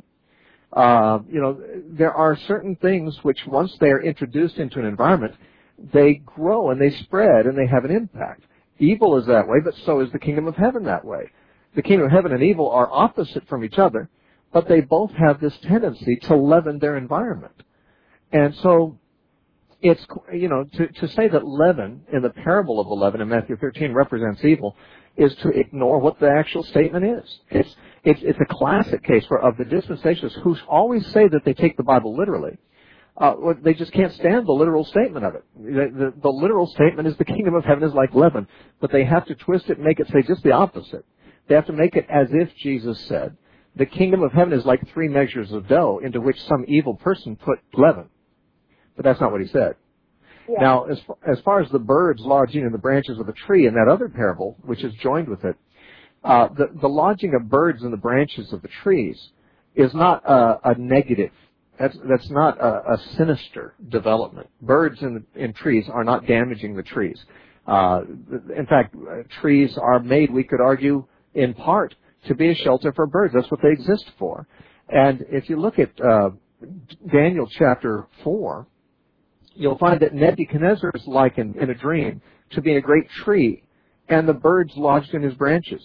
Uh, you know, there are certain things which, once they are introduced into an environment, they grow and they spread and they have an impact. Evil is that way, but so is the kingdom of heaven that way. The kingdom of heaven and evil are opposite from each other, but they both have this tendency to leaven their environment. And so, it's, you know, to, to say that leaven in the parable of the leaven in Matthew thirteen represents evil is to ignore what the actual statement is. It's, it's, it's a classic case for, of the dispensationalists who always say that they take the Bible literally. Uh, they just can't stand the literal statement of it. The, the, the literal statement is the kingdom of heaven is like leaven, but they have to twist it and make it say just the opposite. They have to make it as if Jesus said, the kingdom of heaven is like three measures of dough into which some evil person put leaven. But that's not what he said. Yeah. Now, as far, as far as the birds lodging in the branches of a tree in that other parable, which is joined with it, uh, the, the lodging of birds in the branches of the trees is not a, a negative. That's, that's not a, a sinister development. Birds in, in trees are not damaging the trees. Uh, in fact, uh, trees are made, we could argue, in part, to be a shelter for birds. That's what they exist for. And if you look at uh, Daniel chapter four, you'll find that Nebuchadnezzar is likened in a dream to being a great tree, and the birds lodged in his branches.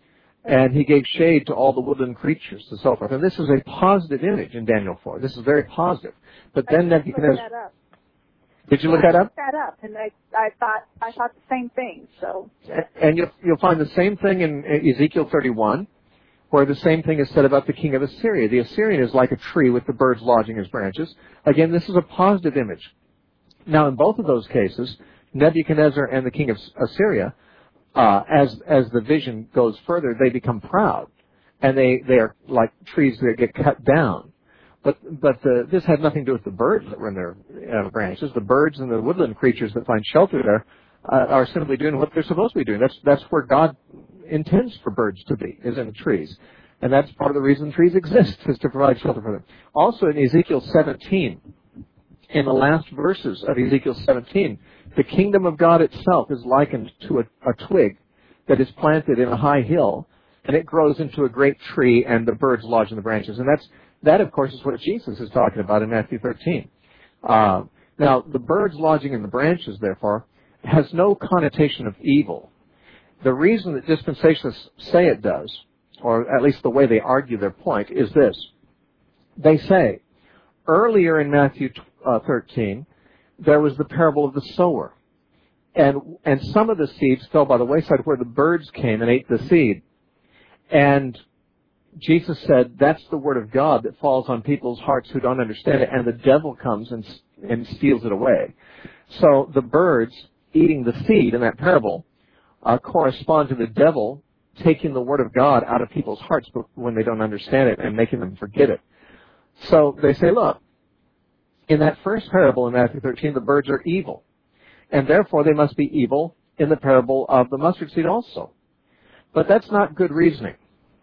And he gave shade to all the woodland creatures and so forth. And this is a positive image in Daniel four. This is very positive. But then Nebuchadnezzar... That up. Did you look that up? I looked that up, and I, I thought I thought the same thing. So. And you'll, you'll find the same thing in Ezekiel thirty-one, where the same thing is said about the king of Assyria. The Assyrian is like a tree with the birds lodging his branches. Again, this is a positive image. Now, in both of those cases, Nebuchadnezzar and the king of Assyria, uh, as as the vision goes further, they become proud, and they, they are like trees that get cut down. But but the, this had nothing to do with the birds that were in their uh, branches. The birds and the woodland creatures that find shelter there uh, are simply doing what they're supposed to be doing. That's that's where God intends for birds to be, is in the trees. And that's part of the reason trees exist, is to provide shelter for them. Also in Ezekiel seventeen, in the last verses of Ezekiel seventeen, the kingdom of God itself is likened to a, a twig that is planted in a high hill, and it grows into a great tree, and the birds lodge in the branches. And that's that, of course, is what Jesus is talking about in Matthew thirteen. Uh, now, the birds lodging in the branches, therefore, has no connotation of evil. The reason that dispensationalists say it does, or at least the way they argue their point, is this. They say, earlier in Matthew uh, thirteen, there was the parable of the sower. And, and some of the seeds fell by the wayside where the birds came and ate the seed. And Jesus said, that's the word of God that falls on people's hearts who don't understand it, and the devil comes and, and steals it away. So the birds eating the seed in that parable uh, correspond to the devil taking the word of God out of people's hearts when they don't understand it and making them forget it. So they say, look, in that first parable in Matthew thirteen, the birds are evil, and therefore they must be evil in the parable of the mustard seed also. But that's not good reasoning.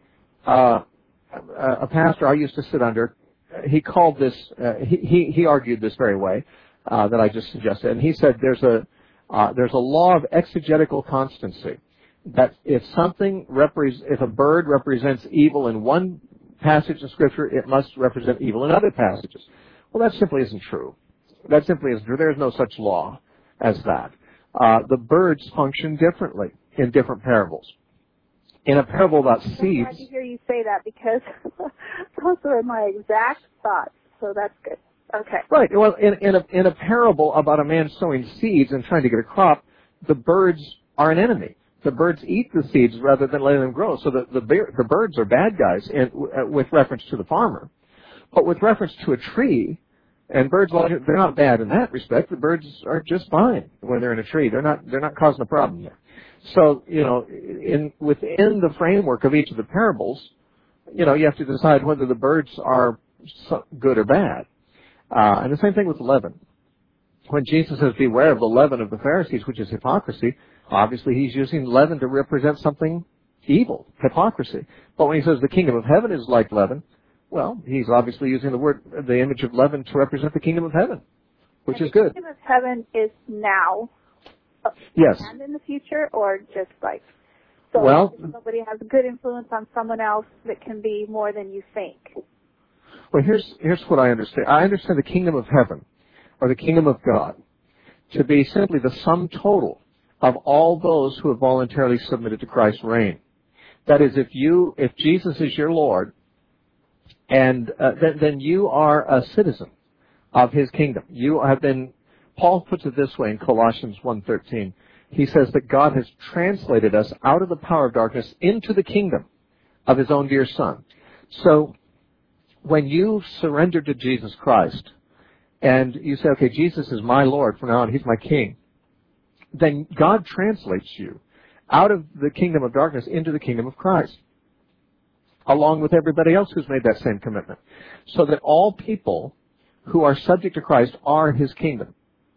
Uh, a pastor I used to sit under, he called this, uh, he, he, he argued this very way uh, that I just suggested, and he said there's a uh, there's a law of exegetical constancy, that if something repre- if a bird represents evil in one passage of Scripture, it must represent evil in other passages. Well, that simply isn't true. That simply isn't true. There is no such law as that. Uh, the birds function differently in different parables. In a parable about seeds... I'm glad to hear you say that, because those are my exact thoughts, so that's good. Okay. Right. Well, in, in, a, in a parable about a man sowing seeds and trying to get a crop, the birds are an enemy. The birds eat the seeds rather than letting them grow. So the, the, the birds are bad guys in, with reference to the farmer. But with reference to a tree, and birds, they're not bad in that respect. The birds are just fine when they're in a tree. They're not, they're not causing a problem there. So, you know, in, within the framework of each of the parables, you know, you have to decide whether the birds are good or bad. Uh, and the same thing with leaven. When Jesus says, beware of the leaven of the Pharisees, which is hypocrisy, obviously he's using leaven to represent something evil, hypocrisy. But when he says the kingdom of heaven is like leaven, Well, he's obviously using the word, the image of leaven to represent the kingdom of heaven, which and is good. The kingdom of heaven is now. Yes. And in the future, or just like, so well, if somebody has a good influence on someone else that can be more than you think. Well, here's here's what I understand. I understand the kingdom of heaven, or the kingdom of God, to be simply the sum total of all those who have voluntarily submitted to Christ's reign. That is, if you, if Jesus is your Lord, and uh, then, then you are a citizen of His kingdom. You have been. Paul puts it this way in Colossians one thirteen. He says that God has translated us out of the power of darkness into the kingdom of His own dear Son. So when you surrender to Jesus Christ and you say, okay, Jesus is my Lord from now on, He's my King, then God translates you out of the kingdom of darkness into the kingdom of Christ, along with everybody else who's made that same commitment. So that all people who are subject to Christ are His kingdom.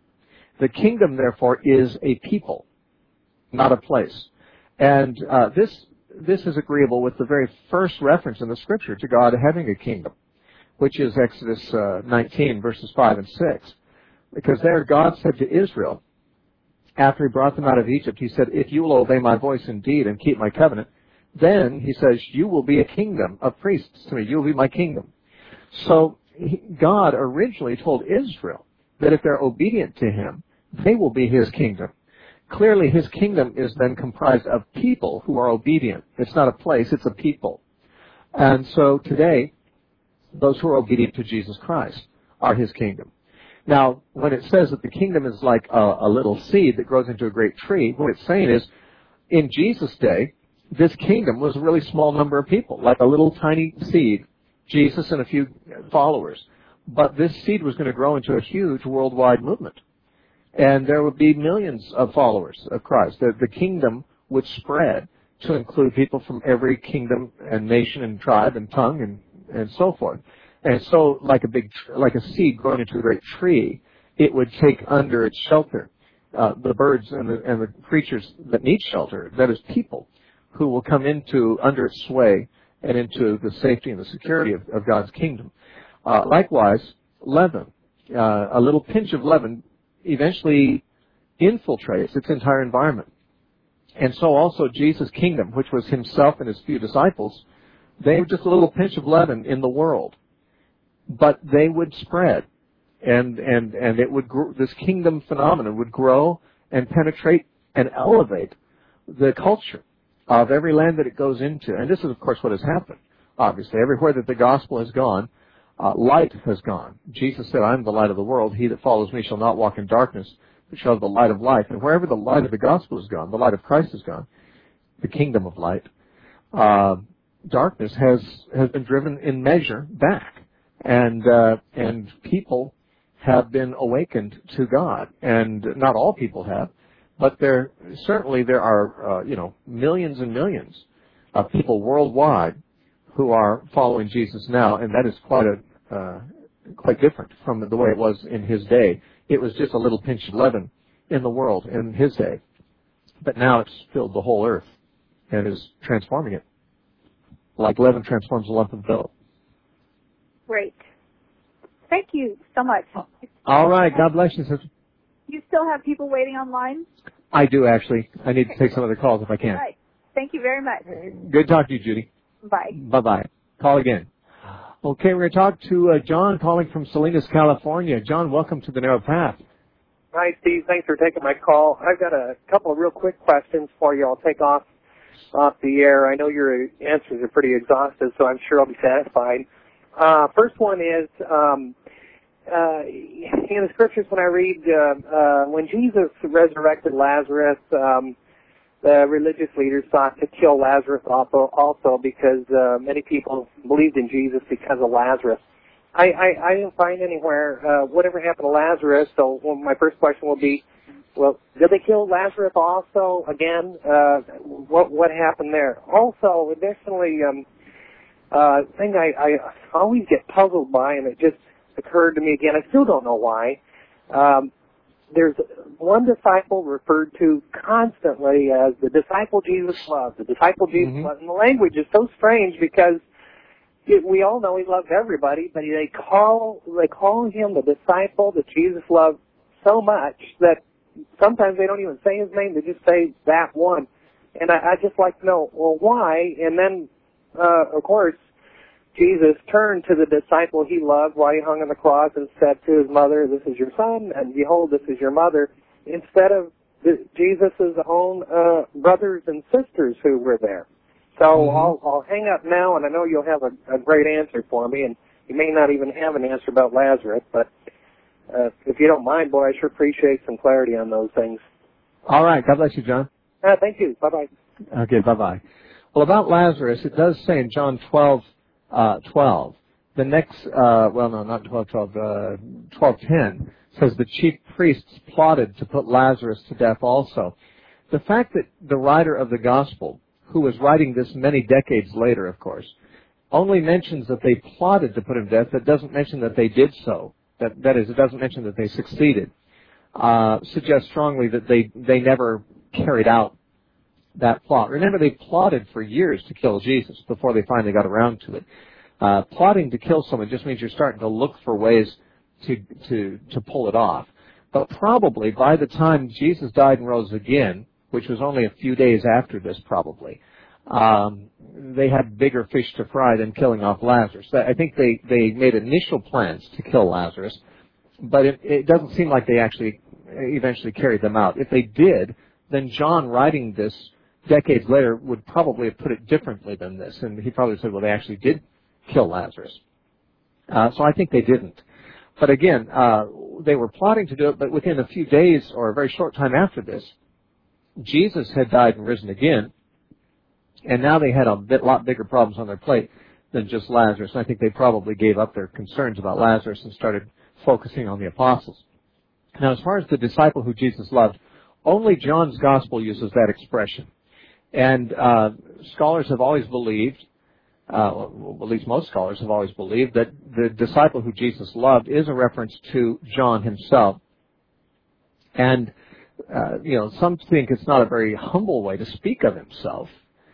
The kingdom, therefore, is a people, not a place. And uh, this this is agreeable with the very first reference in the Scripture to God having a kingdom, which is Exodus uh, nineteen, verses five and six. Because there God said to Israel, after He brought them out of Egypt, He said, if you will obey my voice indeed and keep my covenant, then, He says, you will be a kingdom of priests to me. You will be my kingdom. So God originally told Israel that if they're obedient to Him, they will be His kingdom. Clearly, His kingdom is then comprised of people who are obedient. It's not a place, it's a people. And so today, those who are obedient to Jesus Christ are His kingdom. Now, when it says that the kingdom is like a, a little seed that grows into a great tree, what it's saying is, in Jesus' day, this kingdom was a really small number of people, like a little tiny seed, Jesus and a few followers. But this seed was going to grow into a huge worldwide movement. And there would be millions of followers of Christ. The, the kingdom would spread to include people from every kingdom and nation and tribe and tongue and, and so forth. And so, like a big, like a seed growing into a great tree, it would take under its shelter uh, the birds and the, and the creatures that need shelter, that is people, who will come into, under its sway and into the safety and the security of, of God's kingdom. Uh, likewise, leaven, uh, a little pinch of leaven eventually infiltrates its entire environment. And so also Jesus' kingdom, which was Himself and His few disciples, they were just a little pinch of leaven in the world. But they would spread, and, and, and it would grow, this kingdom phenomenon would grow and penetrate and elevate the culture of every land that it goes into. And this is, of course, what has happened, obviously. Everywhere that the gospel has gone, Uh, light has gone. Jesus said, I am the light of the world. He that follows me shall not walk in darkness, but shall have the light of life. And wherever the light of the gospel is gone, the light of Christ is gone, the kingdom of light, uh, darkness has, has been driven in measure back. And, uh, and people have been awakened to God. And not all people have, but there, certainly there are, uh, you know, millions and millions of people worldwide who are following Jesus now, and that is quite a uh, quite different from the way it was in His day. It was just a little pinch of leaven in the world in His day, but now it's filled the whole earth and is transforming it, like leaven transforms a lump of dough. Great. Thank you so much. All right. God bless you, sister. You still have people waiting online? I do, actually. I need to take some other calls if I can. All right. Thank you very much. Good talking to you, Judy. Bye. Bye-bye. Call again. Okay, we're going to talk to uh, John calling from Salinas, California. John, welcome to the Narrow Path. Hi, Steve. Thanks for taking my call. I've got a couple of real quick questions for you. I'll take off off the air. I know your answers are pretty exhaustive, so I'm sure I'll be satisfied. Uh, first one is, um, uh, in the scriptures when I read, uh, uh, when Jesus resurrected Lazarus, um, the religious leaders sought to kill Lazarus also, also because uh, many people believed in Jesus because of Lazarus. I, I, I didn't find anywhere uh, whatever happened to Lazarus, so well, my first question will be, well, did they kill Lazarus also again? Uh, what what happened there? Also, additionally, um, uh, thing I, I always get puzzled by, and it just occurred to me again, I still don't know why, um, there's one disciple referred to constantly as the disciple Jesus loved, the disciple Jesus mm-hmm. loved. And the language is so strange because it, we all know he loved everybody, but they call they call him the disciple that Jesus loved so much that sometimes they don't even say his name; they just say that one. And I, I just like to know, well, why? And then, uh, of course, Jesus turned to the disciple he loved while he hung on the cross and said to his mother, "This is your son, and behold, this is your mother," instead of the, Jesus' own uh, brothers and sisters who were there. So mm-hmm. I'll, I'll hang up now, and I know you'll have a, a great answer for me, and you may not even have an answer about Lazarus, but uh, if you don't mind, boy, I sure appreciate some clarity on those things. All right. God bless you, John. Uh, thank you. Bye-bye. Okay, bye-bye. Well, about Lazarus, it does say in John twelve, uh, twelve, the next, uh, well, no, not twelve, twelve, uh, twelve, ten, says the chief priests plotted to put Lazarus to death also. The fact that the writer of the gospel, who was writing this many decades later, of course, only mentions that they plotted to put him to death, that doesn't mention that they did so. That, that is, it doesn't mention that they succeeded. Uh, suggests strongly that they, they never carried out that plot. Remember, they plotted for years to kill Jesus before they finally got around to it. Uh, plotting to kill someone just means you're starting to look for ways to, to, to pull it off. But probably by the time Jesus died and rose again, which was only a few days after this probably, um, they had bigger fish to fry than killing off Lazarus. I think they, they made initial plans to kill Lazarus, but it, it doesn't seem like they actually eventually carried them out. If they did, then John writing this decades later would probably have put it differently than this, and he probably said, well, they actually did kill Lazarus. Uh, so I think they didn't. But again, uh, they were plotting to do it, but within a few days or a very short time after this, Jesus had died and risen again, and now they had a bit, lot bigger problems on their plate than just Lazarus. And I think they probably gave up their concerns about Lazarus and started focusing on the apostles. Now, as far as the disciple who Jesus loved, only John's gospel uses that expression. And uh, scholars have always believed, uh, well, at least most scholars have always believed, that the disciple who Jesus loved is a reference to John himself. And, uh, you know, some think it's not a very humble way to speak of himself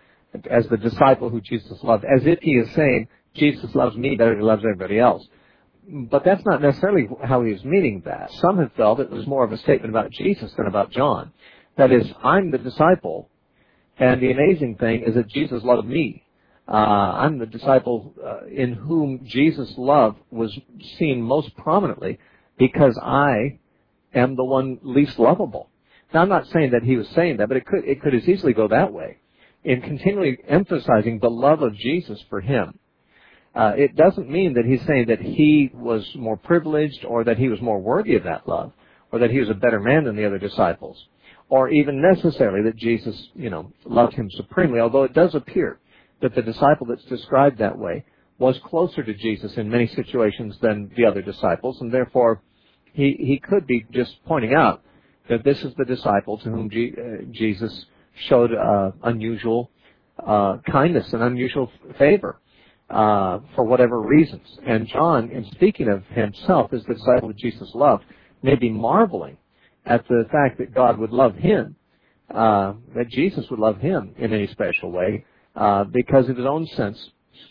as the disciple who Jesus loved, as if he is saying, Jesus loves me better than he loves everybody else. But that's not necessarily how he was meaning that. Some have felt it was more of a statement about Jesus than about John. That is, I'm the disciple, and the amazing thing is that Jesus loved me. Uh, I'm the disciple uh, in whom Jesus' love was seen most prominently because I am the one least lovable. Now, I'm not saying that he was saying that, but it could, it could as easily go that way. In continually emphasizing the love of Jesus for him, uh, it doesn't mean that he's saying that he was more privileged or that he was more worthy of that love or that he was a better man than the other disciples or even necessarily that Jesus, you know, loved him supremely, although it does appear that the disciple that's described that way was closer to Jesus in many situations than the other disciples, and therefore he, he could be just pointing out that this is the disciple to whom G, uh, Jesus showed uh, unusual uh, kindness and unusual favor uh, for whatever reasons. And John, in speaking of himself as the disciple that Jesus loved, may be marveling at the fact that God would love him, uh, that Jesus would love him in any special way uh, because of his own sense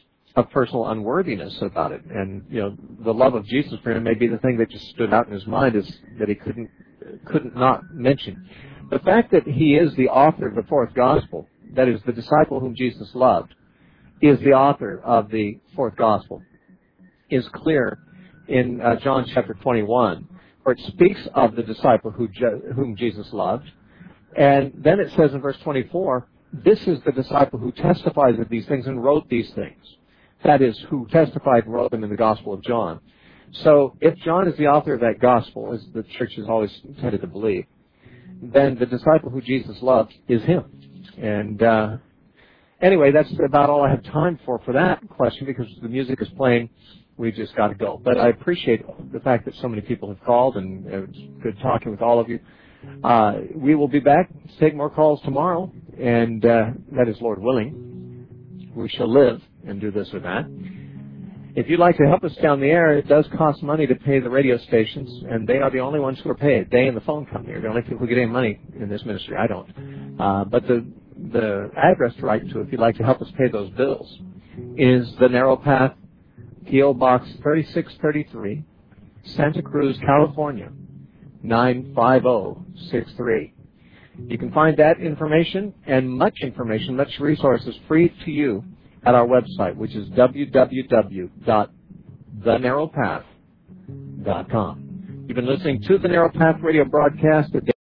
of personal unworthiness about it. And, you know, the love of Jesus for him may be the thing that just stood out in his mind is that he couldn't couldn't not mention. The fact that he is the author of the fourth gospel, that is, the disciple whom Jesus loved, is the author of the fourth gospel, is clear in uh, John chapter twenty-one, where it speaks of the disciple who Je- whom Jesus loved. And then it says in verse twenty-four, this is the disciple who testifies of these things and wrote these things. That is, who testified and wrote them in the Gospel of John. So if John is the author of that gospel, as the church has always tended to believe, then the disciple who Jesus loved is him. And uh, anyway, that's about all I have time for for that question, because the music is playing. We've just got to go. But I appreciate the fact that so many people have called, and it's good talking with all of you. Uh, we will be back to take more calls tomorrow, and uh, that is Lord willing. We shall live and do this or that. If you'd like to help us down the air, it does cost money to pay the radio stations, and they are the only ones who are paid. They and the phone company are the only people who get any money in this ministry. I don't. Uh, but the the address to write to if you'd like to help us pay those bills is The Narrow Path, P O Box thirty-six thirty-three, Santa Cruz, California, nine five zero six three. You can find that information and much information, much resources free to you at our website, which is w w w dot the narrow path dot com. You've been listening to the Narrow Path radio broadcast.